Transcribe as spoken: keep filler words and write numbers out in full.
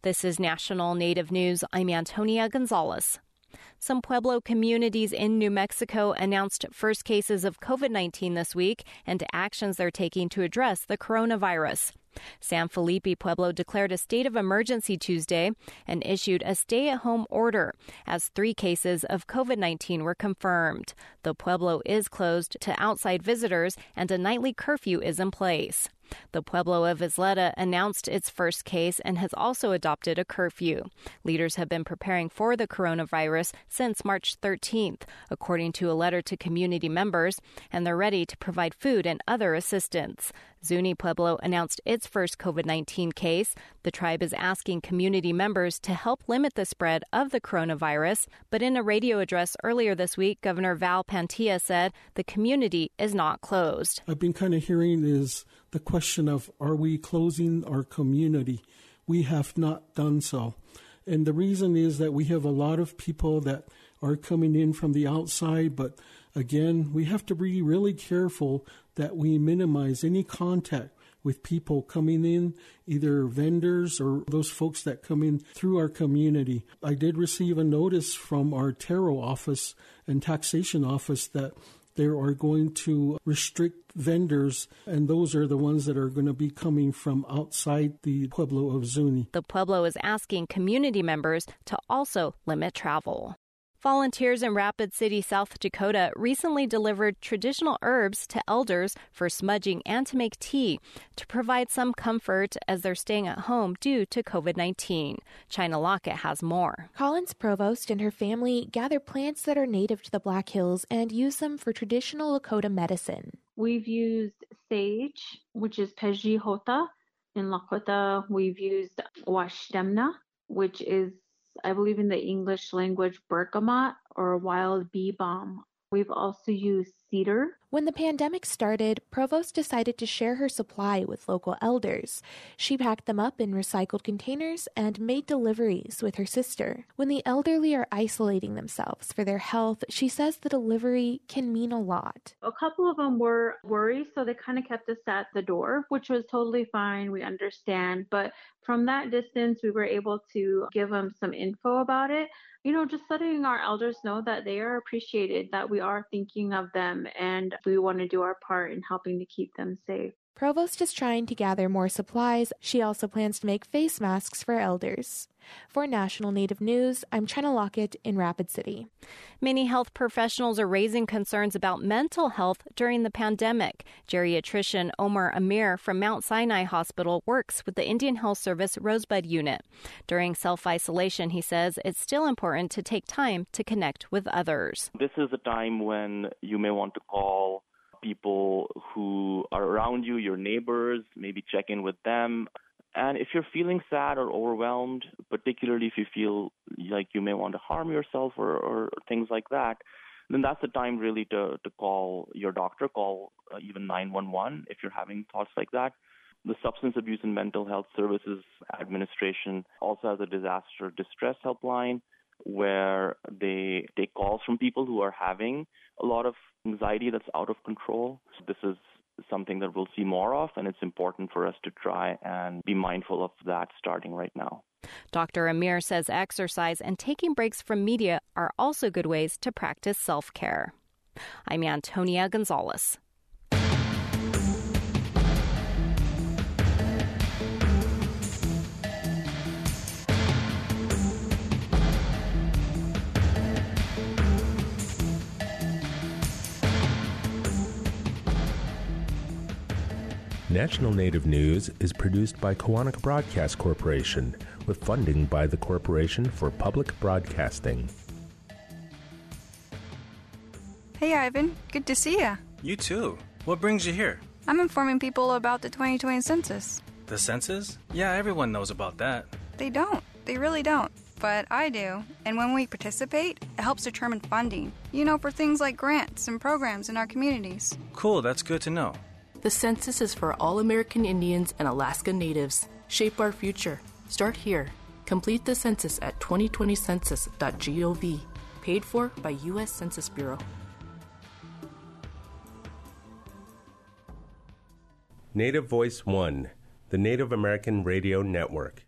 This is National Native News. I'm Antonia Gonzalez. Some Pueblo communities in New Mexico announced first cases of covid nineteen this week and actions they're taking to address the coronavirus. San Felipe Pueblo declared a state of emergency Tuesday and issued a stay-at-home order as three cases of covid nineteen were confirmed. The Pueblo is closed to outside visitors and a nightly curfew is in place. The Pueblo of Isleta announced its first case and has also adopted a curfew. Leaders have been preparing for the coronavirus since March thirteenth, according to a letter to community members, and they're ready to provide food and other assistance. Zuni Pueblo announced its first covid nineteen case. The tribe is asking community members to help limit the spread of the coronavirus, but in a radio address earlier this week, Governor Val Pantilla said the community is not closed. I've been kind of hearing is the question of, are we closing our community? We have not done so. And the reason is that we have a lot of people that are coming in from the outside, but again, we have to be really careful that we minimize any contact with people coming in, either vendors or those folks that come in through our community. I did receive a notice from our Taro office and taxation office that they are going to restrict vendors, and those are the ones that are going to be coming from outside the Pueblo of Zuni. The Pueblo is asking community members to also limit travel. Volunteers in Rapid City, South Dakota recently delivered traditional herbs to elders for smudging and to make tea to provide some comfort as they're staying at home due to covid nineteen. China Lockett has more. Collins Provost and her family gather plants that are native to the Black Hills and use them for traditional Lakota medicine. We've used sage, which is Pejihota. In Lakota, we've used Washdemna, which is, I believe in the English language, bergamot or wild bee balm. We've also used cedar. When the pandemic started, Provost decided to share her supply with local elders. She packed them up in recycled containers and made deliveries with her sister. When the elderly are isolating themselves for their health, she says the delivery can mean a lot. A couple of them were worried, so they kind of kept us at the door, which was totally fine. We understand. But from that distance, we were able to give them some info about it. You know, just letting our elders know that they are appreciated, that we are thinking of them, and we want to do our part in helping to keep them safe. Provost is trying to gather more supplies. She also plans to make face masks for elders. For National Native News, I'm China Lockett in Rapid City. Many health professionals are raising concerns about mental health during the pandemic. Geriatrician Omar Amir from Mount Sinai Hospital works with the Indian Health Service Rosebud Unit. During self-isolation, he says it's still important to take time to connect with others. This is a time when you may want to call people who are around you, your neighbors, maybe check in with them. And if you're feeling sad or overwhelmed, particularly if you feel like you may want to harm yourself or, or things like that, then that's the time really to, to call your doctor, call uh, even nine one one if you're having thoughts like that. The Substance Abuse and Mental Health Services Administration also has a disaster distress helpline where they take calls from people who are having a lot of anxiety that's out of control. This is something that we'll see more of, and it's important for us to try and be mindful of that starting right now. Doctor Amir says exercise and taking breaks from media are also good ways to practice self-care. I'm Antonia Gonzalez. National Native News is produced by Koahnic Broadcast Corporation with funding by the Corporation for Public Broadcasting. Hey, Ivan. Good to see you. You too. What brings you here? I'm informing people about the twenty twenty census. The census? Yeah, everyone knows about that. They don't. They really don't. But I do. And when we participate, it helps determine funding. You know, for things like grants and programs in our communities. Cool, that's good to know. The census is for all American Indians and Alaska Natives. Shape our future. Start here. Complete the census at twenty twenty census dot gov. Paid for by U S Census Bureau. Native Voice One, the Native American Radio Network.